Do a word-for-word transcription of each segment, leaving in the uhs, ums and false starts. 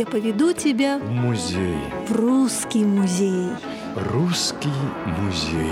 поведу тебя в музей. В русский музей. Русский музей.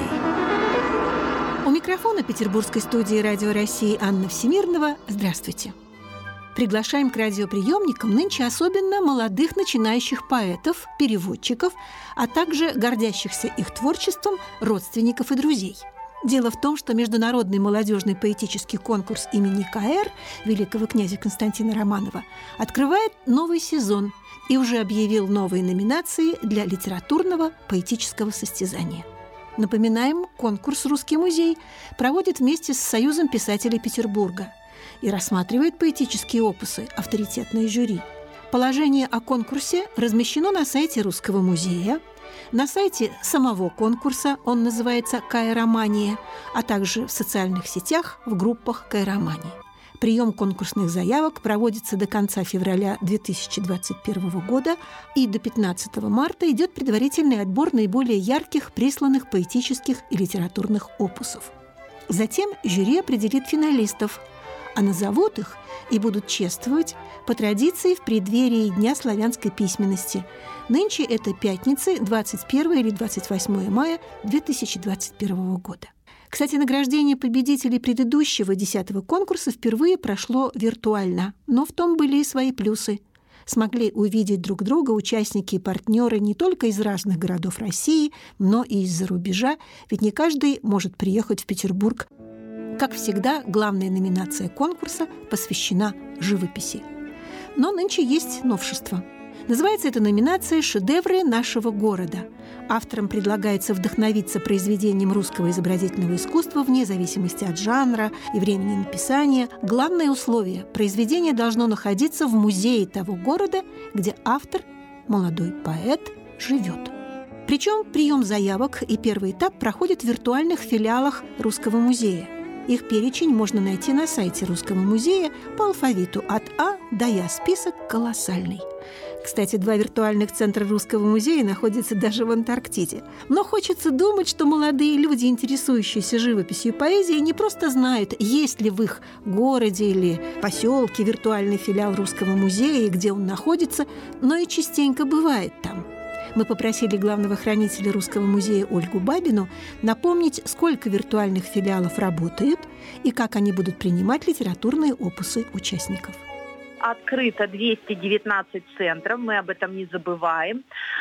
У микрофона петербургской студии «Радио России» Анна Всемирного. Здравствуйте. Приглашаем к радиоприемникам нынче особенно молодых начинающих поэтов, переводчиков, а также гордящихся их творчеством родственников и друзей. Дело в том, что Международный молодежный поэтический конкурс имени Ка Эр великого князя Константина Романова открывает новый сезон и уже объявил новые номинации для литературного поэтического состязания. Напоминаем, конкурс «Русский музей» проводит вместе с Союзом писателей Петербурга и рассматривает поэтические опусы авторитетное жюри. Положение о конкурсе размещено на сайте Русского музея, на сайте самого конкурса, он называется «Каэромания», а также в социальных сетях в группах «Каэромания». Прием конкурсных заявок проводится до конца февраля две тысячи двадцать первого года, и до пятнадцатого марта идет предварительный отбор наиболее ярких присланных поэтических и литературных опусов. Затем жюри определит финалистов, а назовут их и будут чествовать по традиции в преддверии Дня славянской письменности. Нынче это пятницы, двадцать первого или двадцать восьмого мая две тысячи двадцать первого года. Кстати, награждение победителей предыдущего десятого конкурса впервые прошло виртуально, но в том были и свои плюсы. Смогли увидеть друг друга участники и партнеры не только из разных городов России, но и из-за рубежа, ведь не каждый может приехать в Петербург. Как всегда, главная номинация конкурса посвящена живописи. Но нынче есть новшество. Называется эта номинация «Шедевры нашего города». Авторам предлагается вдохновиться произведением русского изобразительного искусства вне зависимости от жанра и времени написания. Главное условие – произведение должно находиться в музее того города, где автор, молодой поэт, живет. Причем прием заявок и первый этап проходит в виртуальных филиалах Русского музея. Их перечень можно найти на сайте Русского музея по алфавиту от А до Я. Список колоссальный. Кстати, два виртуальных центра Русского музея находятся даже в Антарктиде. Но хочется думать, что молодые люди, интересующиеся живописью и поэзией, не просто знают, есть ли в их городе или поселке виртуальный филиал Русского музея и где он находится, но и частенько бывает там. Мы попросили главного хранителя Русского музея Ольгу Бабину напомнить, сколько виртуальных филиалов работают и как они будут принимать литературные опусы участников. Открыто двести девятнадцать центров, мы об этом не забываем.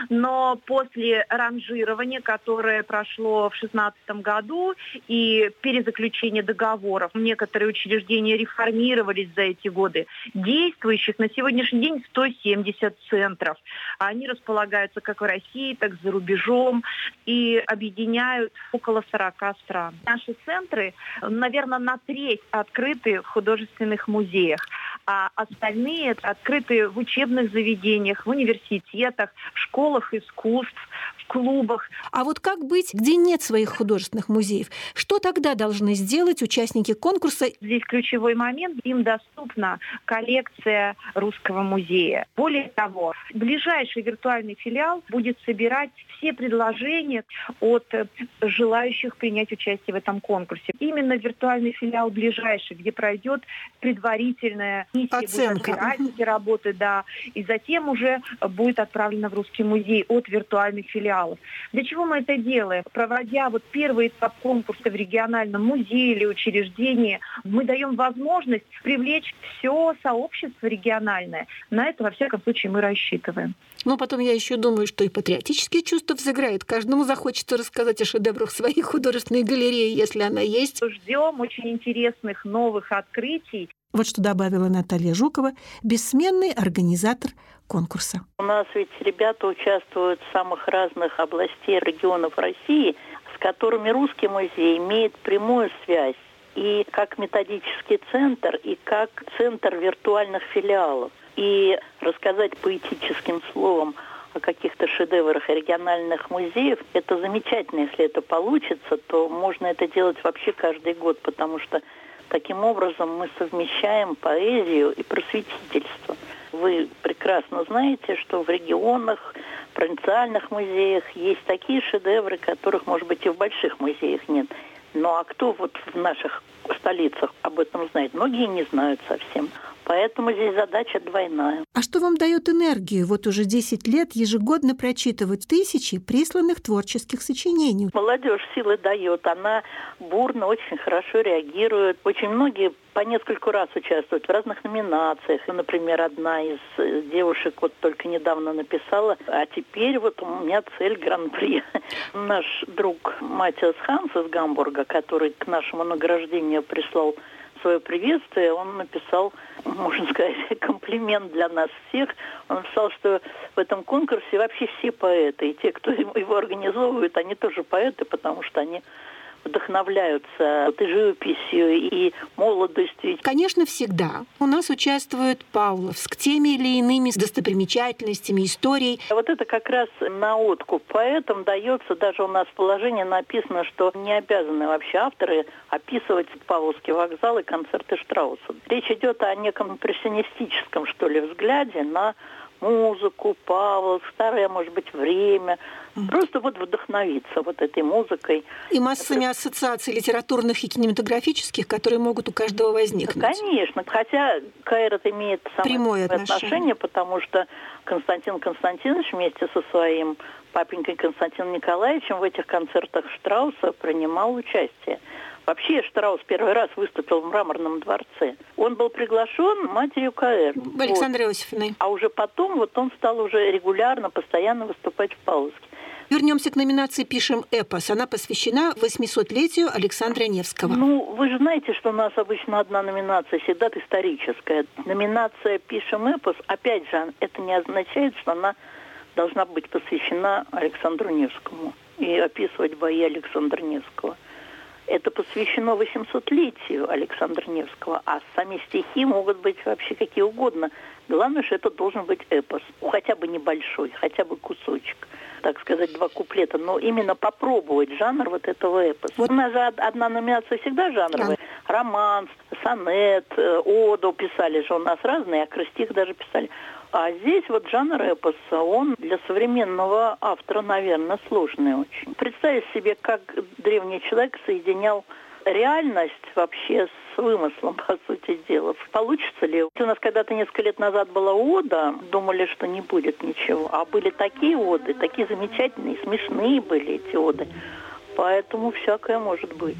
Но после ранжирования, которое прошло в две тысячи шестнадцатом году, и перезаключения договоров, некоторые учреждения реформировались за эти годы. Действующих на сегодняшний день сто семьдесят центров. Они располагаются как в России, так и за рубежом и объединяют около сорока стран. Наши центры, наверное, на треть открыты в художественных музеях, а остальные открыты в учебных заведениях, в университетах, в школах искусств, в клубах. А вот как быть, где нет своих художественных музеев? Что тогда должны сделать участники конкурса? Здесь ключевой момент. Им доступна коллекция Русского музея. Более того, ближайший виртуальный филиал будет собирать все предложения от желающих принять участие в этом конкурсе. Именно виртуальный филиал ближайший, где пройдет предварительная оценка эти работы, да, и затем уже будет отправлена в Русский музей от виртуальных филиалов. Для чего мы это делаем? Проводя вот первый этап конкурса в региональном музее или учреждении, мы даем возможность привлечь все сообщество региональное. На это, во всяком случае, мы рассчитываем. Но потом я еще думаю, что и патриотические чувства взыграют. Каждому захочется рассказать о шедеврах своей художественной галереи, если она есть. Ждем очень интересных новых открытий. Вот что добавила Наталья Жукова, бессменный организатор конкурса. У нас ведь ребята участвуют в самых разных областей, регионов России, с которыми Русский музей имеет прямую связь и как методический центр, и как центр виртуальных филиалов. И рассказать поэтическим словом о каких-то шедеврах региональных музеев, это замечательно. Если это получится, то можно это делать вообще каждый год, потому что таким образом мы совмещаем поэзию и просветительство. Вы прекрасно знаете, что в регионах, провинциальных музеях есть такие шедевры, которых, может быть, и в больших музеях нет. Ну а кто вот в наших столицах об этом знает? Многие не знают совсем. Поэтому здесь задача двойная. А что вам дает энергию вот уже десять лет ежегодно прочитывать тысячи присланных творческих сочинений? Молодежь силы дает, она бурно, очень хорошо реагирует. Очень многие по нескольку раз участвуют в разных номинациях. Например, одна из девушек вот только недавно написала, а теперь вот у меня цель гран-при. Наш друг Матиас Ханс из Гамбурга, который к нашему награждению прислал свое приветствие, он написал, можно сказать, комплимент для нас всех. Он написал, что в этом конкурсе вообще все поэты, и те, кто его организовывает, они тоже поэты, потому что они вдохновляются вот и живописью, и молодостью. Конечно, всегда у нас участвует Павловск теми или иными достопримечательностями, историей. Вот это как раз на откуп поэтам дается, даже у нас в положении написано, что не обязаны вообще авторы описывать Павловский вокзал и концерты Штрауса. Речь идет о неком импрессионистическом, что ли, взгляде на музыку, Павловск, старое, может быть, время. Просто вот вдохновиться вот этой музыкой. И массами Это... ассоциаций литературных и кинематографических, которые могут у каждого возникнуть. Конечно. Хотя Каирот имеет самое прямое отношение. отношение, потому что Константин Константинович вместе со своим папенькой Константином Николаевичем в этих концертах Штрауса принимал участие. Вообще Штраус первый раз выступил в Мраморном дворце. Он был приглашен матерью Каэр. Александрой вот. Иосифовной. А уже потом вот он стал уже регулярно, постоянно выступать в Павловске. Вернемся к номинации «Пишем эпос». Она посвящена восьмисотлетию Александра Невского. Ну, вы же знаете, что у нас обычно одна номинация всегда историческая. Номинация «Пишем эпос», опять же, это не означает, что она должна быть посвящена Александру Невскому и описывать бои Александра Невского. Это посвящено восьмисотлетию Александра Невского, а сами стихи могут быть вообще какие угодно. Главное, что это должен быть эпос, хотя бы небольшой, хотя бы кусочек, так сказать, два куплета, но именно попробовать жанр вот этого эпоса. Вот у нас же одна номинация всегда жанровая. Да. Романс, сонет, оду писали же у нас разные, акростих даже писали. А здесь вот жанр эпоса, он для современного автора, наверное, сложный очень. Представить себе, как древний человек соединял реальность вообще с вымыслом, по сути дела. Получится ли? У нас когда-то несколько лет назад была ода, думали, что не будет ничего. А были такие оды, такие замечательные, смешные были эти оды. Поэтому всякое может быть.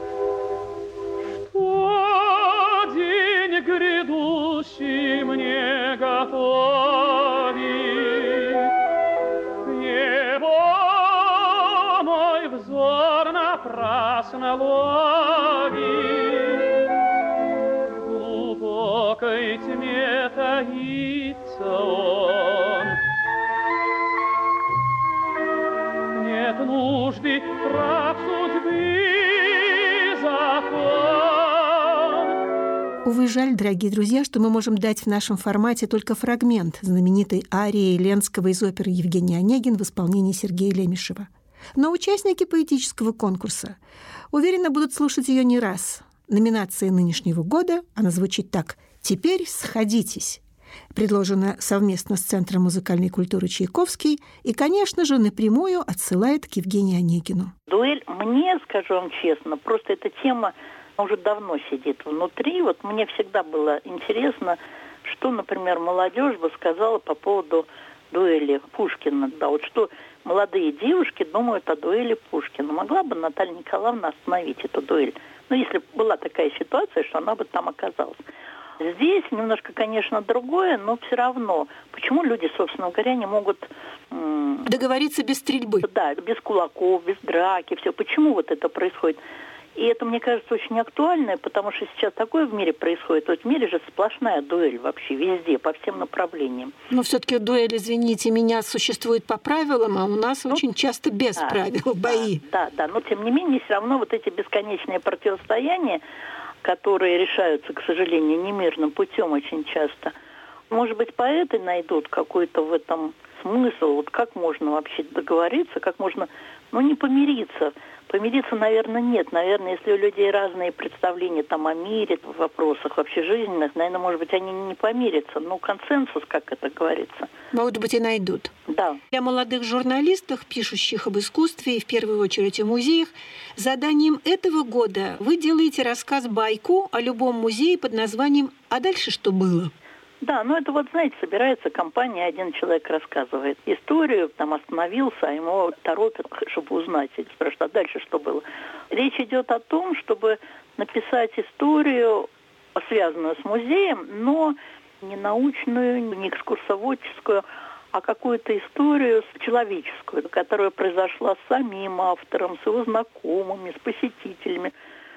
День грядущий мне готовит, небо мой взор напрасно ловит, в глубокой тьме таится он. Нет нужды прав судьбы закон. Увы, жаль, дорогие друзья, что мы можем дать в нашем формате только фрагмент знаменитой арии Ленского из оперы «Евгений Онегин» в исполнении Сергея Лемешева. Но участники поэтического конкурса уверенно будут слушать ее не раз. Номинация нынешнего года, она звучит так: «Теперь сходитесь». Предложена совместно с Центром музыкальной культуры «Чайковский» и, конечно же, напрямую отсылает к Евгению Онегину. Дуэль, мне, скажу вам честно, просто эта тема уже давно сидит внутри. Вот мне всегда было интересно, что, например, молодежь бы сказала по поводу дуэли Пушкина. Да, вот что молодые девушки думают о дуэли Пушкина. Могла бы Наталья Николаевна остановить эту дуэль? Ну, если была такая ситуация, что она бы там оказалась. Здесь немножко, конечно, другое, но все равно. Почему люди, собственно говоря, не могут... М- договориться без стрельбы? Да, без кулаков, без драки, все. Почему вот это происходит? И это, мне кажется, очень актуально, потому что сейчас такое в мире происходит. Вот в мире же сплошная дуэль вообще везде, по всем направлениям. Но все-таки дуэль, извините меня, существует по правилам, а у нас ну, очень часто без да, правил бои. Да, да, да, но тем не менее все равно вот эти бесконечные противостояния, которые решаются, к сожалению, немирным путем очень часто. Может быть, поэты найдут какой-то в этом смысл, вот как можно вообще договориться, как можно ну, не помириться. Помириться, наверное, нет. Наверное, если у людей разные представления там о мире, в вопросах вообще жизненных, наверное, может быть, они не помирятся. Но консенсус, как это говорится. Может быть, и найдут. Да. Для молодых журналистов, пишущих об искусстве и в первую очередь о музеях, заданием этого года вы делаете рассказ-байку о любом музее под названием «А дальше что было?». Да, ну это вот, знаете, собирается компания, один человек рассказывает историю, там остановился, а ему торопят, чтобы узнать, и спрашивают, а дальше что было. Речь идет о том, чтобы написать историю, связанную с музеем, но не научную, не экскурсоводческую, а какую-то историю человеческую, которая произошла с самим автором, с его знакомыми, с посетителями,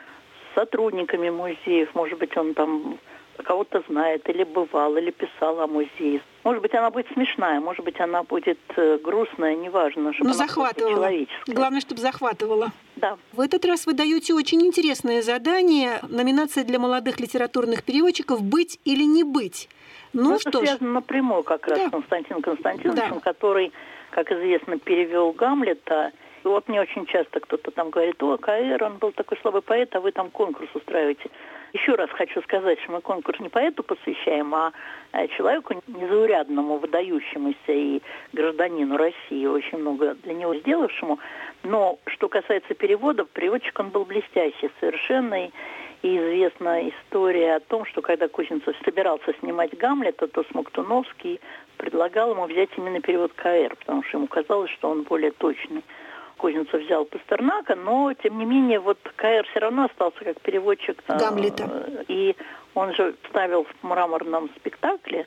с сотрудниками музеев. Может быть, он там кого-то знает, или бывал, или писал о музее. Может быть, она будет смешная, может быть, она будет грустная, неважно, чтобы Но она захватывала. Человеческая. Главное, чтобы захватывала. Да. В этот раз вы даете очень интересное задание. Номинация для молодых литературных переводчиков «Быть или не быть». Ну, Но что это ж. связано напрямую как раз Да. с Константином Константиновичем, Да. который, как известно, перевел Гамлета. И вот мне очень часто кто-то там говорит, о, КР, он был такой слабый поэт, а вы там конкурс устраиваете. Еще раз хочу сказать, что мы конкурс не поэту посвящаем, а человеку незаурядному, выдающемуся и гражданину России, очень много для него сделавшему. Но что касается переводов, переводчик он был блестящий совершенно. И, и известна история о том, что когда Кузнецов собирался снимать Гамлета, то Смоктуновский предлагал ему взять именно перевод КР, потому что ему казалось, что он более точный. Кузнецов взял Пастернака, но, тем не менее, вот КР все равно остался как переводчик. Гамлета. И он же ставил в мраморном спектакле,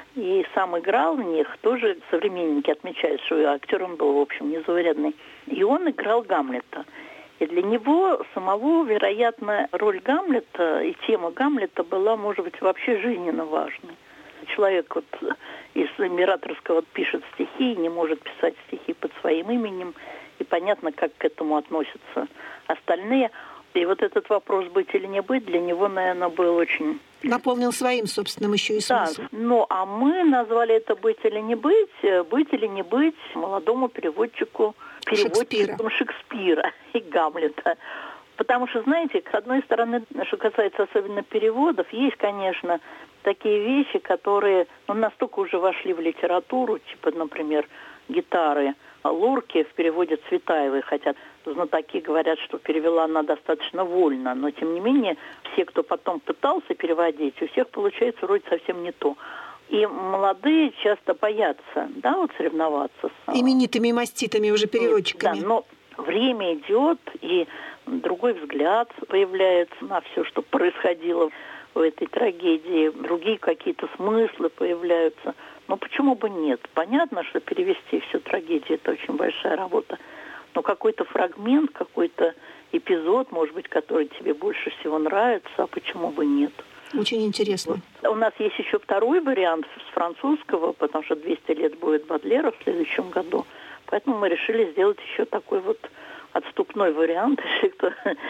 и сам играл в них. Тоже современники отмечают, что актер он был, в общем, незаурядный. И он играл Гамлета. И для него самого, вероятно, роль Гамлета и тема Гамлета была, может быть, вообще жизненно важной. Человек вот из императорского пишет стихи, не может писать стихи под своим именем, и понятно, как к этому относятся остальные. И вот этот вопрос «быть или не быть» для него, наверное, был очень... Наполнил своим собственным еще и смыслом. Да, ну а мы назвали это «быть или не быть», «быть или не быть» молодому переводчику, переводчикам Шекспира, Шекспира и Гамлета. Потому что, знаете, с одной стороны, что касается особенно переводов, есть, конечно, такие вещи, которые ну, настолько уже вошли в литературу, типа, например, гитары Лурки в переводе Цветаевой, хотя знатоки говорят, что перевела она достаточно вольно, но тем не менее все, кто потом пытался переводить, у всех получается вроде совсем не то. И молодые часто боятся, да, вот соревноваться с... Именитыми маститыми уже переводчиками. Да, но время идет, и другой взгляд появляется на все, что происходило в этой трагедии, другие какие-то смыслы появляются. Но почему бы нет? Понятно, что перевести всю трагедию – это очень большая работа. Но какой-то фрагмент, какой-то эпизод, может быть, который тебе больше всего нравится, а почему бы нет? Очень интересно. Вот. У нас есть еще второй вариант с французского, потому что двести лет будет Бодлера в следующем году. Поэтому мы решили сделать еще такой вот отступной вариант, если кто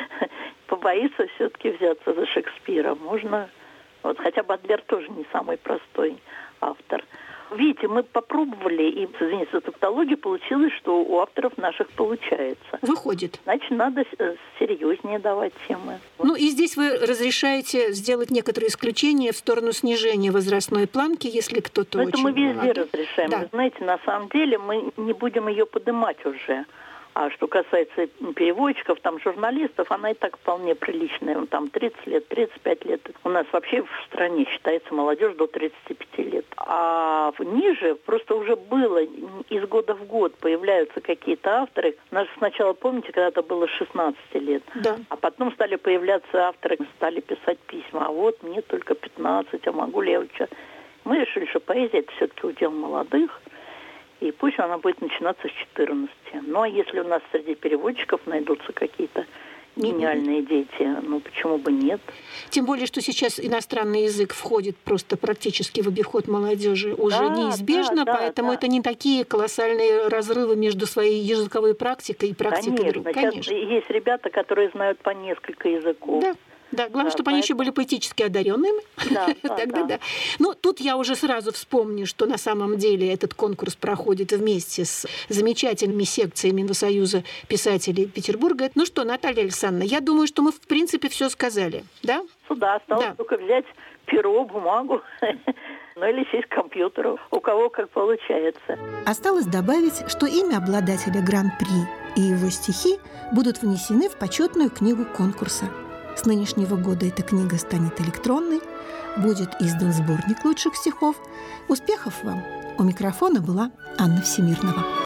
побоится все-таки взяться за Шекспира. Можно, вот, хотя Бодлер тоже не самый простой автор. Видите, мы попробовали, и, извините за тавтологию, получилось, что у авторов наших получается. Выходит. Значит, надо серьезнее давать темы. Ну и здесь вы разрешаете сделать некоторые исключения в сторону снижения возрастной планки, если кто-то Но очень... это мы везде молодой. разрешаем. Да. Вы знаете, на самом деле мы не будем ее поднимать уже. А что касается переводчиков, там, журналистов, она и так вполне приличная. Там тридцать лет, тридцать пять лет. У нас вообще в стране считается молодежь до тридцати пяти лет. А ниже просто уже было, из года в год появляются какие-то авторы. У нас сначала, помните, когда-то было шестнадцать лет. Да. А потом стали появляться авторы, стали писать письма. А вот мне только пятнадцать, а могу ли я учить? Мы решили, что поэзия – это все-таки удел молодых. И пусть она будет начинаться с четырнадцати. Ну, а если у нас среди переводчиков найдутся какие-то гениальные дети, ну, почему бы нет? Тем более, что сейчас иностранный язык входит просто практически в обиход молодежи уже Да, неизбежно, да, да, поэтому да. это не такие колоссальные разрывы между своей языковой практикой и практикой Конечно. другой. Сейчас Конечно. есть ребята, которые знают по несколько языков. Да. Да, главное, Да, чтобы они еще были поэтически одаренными. Да, да, Тогда да. да. Ну, тут я уже сразу вспомню, что на самом деле этот конкурс проходит вместе с замечательными секциями Инвосоюза писателей Петербурга. Ну что, Наталья Александровна, я думаю, что мы, в принципе, все сказали, да? Сюда осталось Да. только взять перо, бумагу, ну или сесть к компьютеру, у кого как получается. Осталось добавить, что имя обладателя Гран-при и его стихи будут внесены в почетную книгу конкурса. С нынешнего года эта книга станет электронной, будет издан сборник лучших стихов. Успехов вам! У микрофона была Анна Всемирнова.